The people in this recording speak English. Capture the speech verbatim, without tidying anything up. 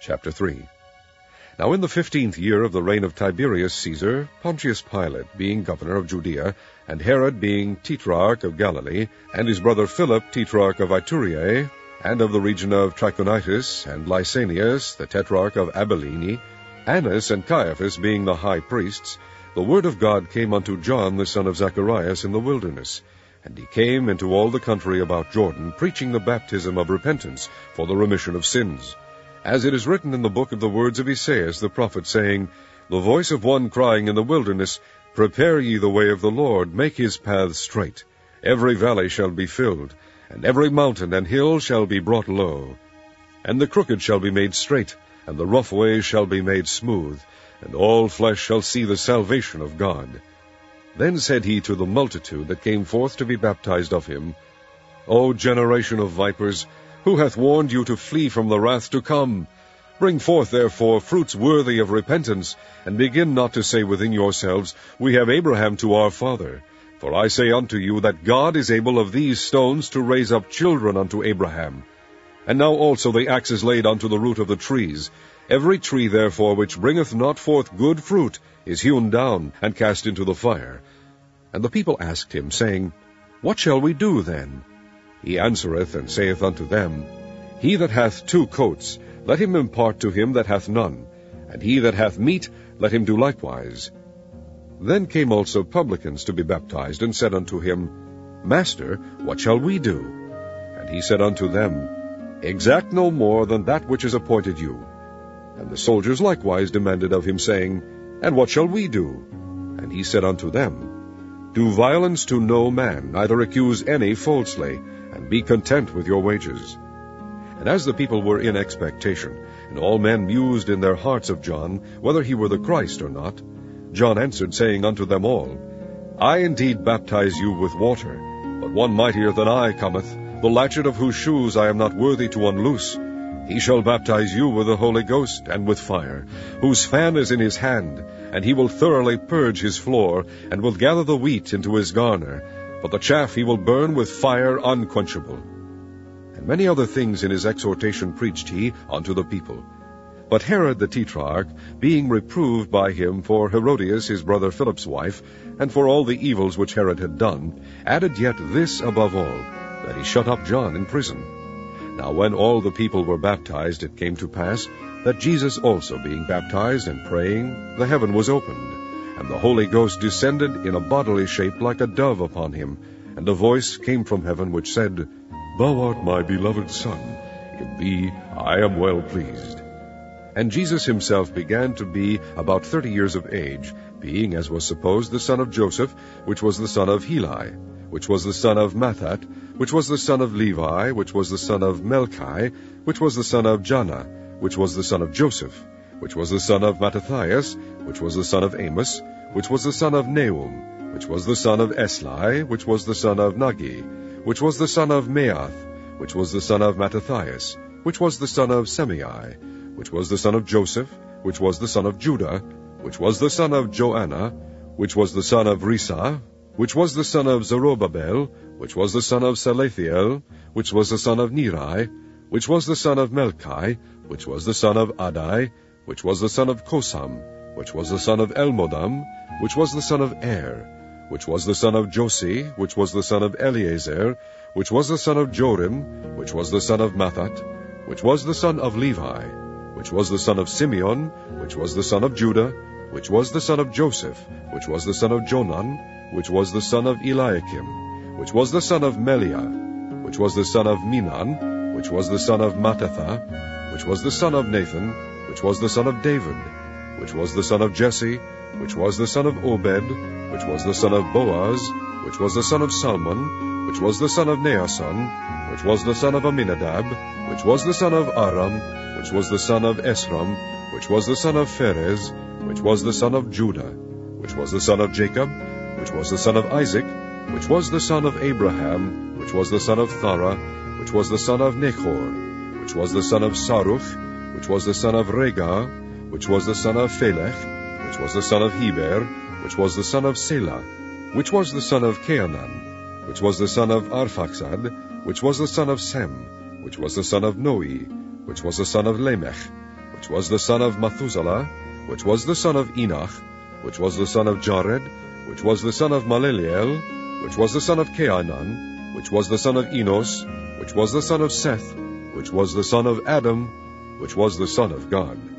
Chapter three. Now in the fifteenth year of the reign of Tiberius Caesar, Pontius Pilate being governor of Judea, and Herod being tetrarch of Galilee, and his brother Philip tetrarch of Ituraea, and of the region of Trachonitis, and Lysanias the tetrarch of Abilene, Annas and Caiaphas being the high priests, the word of God came unto John the son of Zacharias in the wilderness. And he came into all the country about Jordan, preaching the baptism of repentance for the remission of sins. As it is written in the book of the words of Esaias the prophet, saying, The voice of one crying in the wilderness, Prepare ye the way of the Lord, make his paths straight. Every valley shall be filled, and every mountain and hill shall be brought low. And the crooked shall be made straight, and the rough ways shall be made smooth, and all flesh shall see the salvation of God. Then said he to the multitude that came forth to be baptized of him, O generation of vipers, who hath warned you to flee from the wrath to come? Bring forth therefore fruits worthy of repentance, and begin not to say within yourselves, We have Abraham to our father. For I say unto you that God is able of these stones to raise up children unto Abraham. And now also the axe is laid unto the root of the trees. Every tree therefore which bringeth not forth good fruit is hewn down, and cast into the fire. And the people asked him, saying, What shall we do then? He answereth and saith unto them, He that hath two coats, let him impart to him that hath none, and he that hath meat, let him do likewise. Then came also publicans to be baptized, and said unto him, Master, what shall we do? And he said unto them, Exact no more than that which is appointed you. And the soldiers likewise demanded of him, saying, And what shall we do? And he said unto them, Do violence to no man, neither accuse any falsely, and be content with your wages. And as the people were in expectation, and all men mused in their hearts of John, whether he were the Christ or not, John answered, saying unto them all, I indeed baptize you with water, but one mightier than I cometh, the latchet of whose shoes I am not worthy to unloose. He shall baptize you with the Holy Ghost and with fire, whose fan is in his hand, and he will thoroughly purge his floor, and will gather the wheat into his garner, but the chaff he will burn with fire unquenchable. And many other things in his exhortation preached he unto the people. But Herod the tetrarch, being reproved by him for Herodias his brother Philip's wife, and for all the evils which Herod had done, added yet this above all, that he shut up John in prison. Now when all the people were baptized, it came to pass, that Jesus also being baptized and praying, the heaven was opened, and the Holy Ghost descended in a bodily shape like a dove upon him, and a voice came from heaven which said, Thou art my beloved Son, in thee I am well pleased. And Jesus himself began to be about thirty years of age, being, as was supposed, the son of Joseph, which was the son of Heli, which was the son of Mathat, which was the son of Levi, which was the son of Melchi, which was the son of Janna, which was the son of Joseph, which was the son of Mattathias, which was the son of Amos, which was the son of Nahum, which was the son of Esli, which was the son of Nagi, which was the son of Maath, which was the son of Mattathias, which was the son of Semei, which was the son of Joseph, which was the son of Judah, which was the son of Joanna, which was the son of Risa, which was the son of Zerubbabel, which was the son of Salathiel, which was the son of Neri, which was the son of Melchi, which was the son of Adai, which was the son of Kosam, which was the son of Elmodam, which was the son of Er, which was the son of Josi, which was the son of Eliezer, which was the son of Jorim, which was the son of Mathat, which was the son of Levi, which was the son of Simeon, which was the son of Judah, which was the son of Joseph, which was the son of Jonan, which was the son of Eliakim, which was the son of Meliah, which was the son of Menon, which was the son of Mattatha, which was the son of Nathan, which was the son of David, which was the son of Jesse, which was the son of Obed, which was the son of Boaz, which was the son of Salmon, which was the son of Naasson, which was the son of Aminadab, which was the son of Aram, which was the son of Esrom, which was the son of Pharez, which was the son of Judah, which was the son of Jacob, which was the son of Isaac, which was the son of Abraham, which was the son of Thara, which was the son of Nahor, which was the son of Saruch, which was the son of Regah, which was the son of Phelech, which was the son of Heber, which was the son of Selah, which was the son of Cainan, which was the son of Arphaxad, which was the son of Sem, which was the son of Noe, which was the son of Lamech, which was the son of Methuselah, which was the son of Enoch, which was the son of Jared, which was the son of Maleleel, which was the son of Cainan, which was the son of Enos, which was the son of Seth, which was the son of Adam, which was the son of God.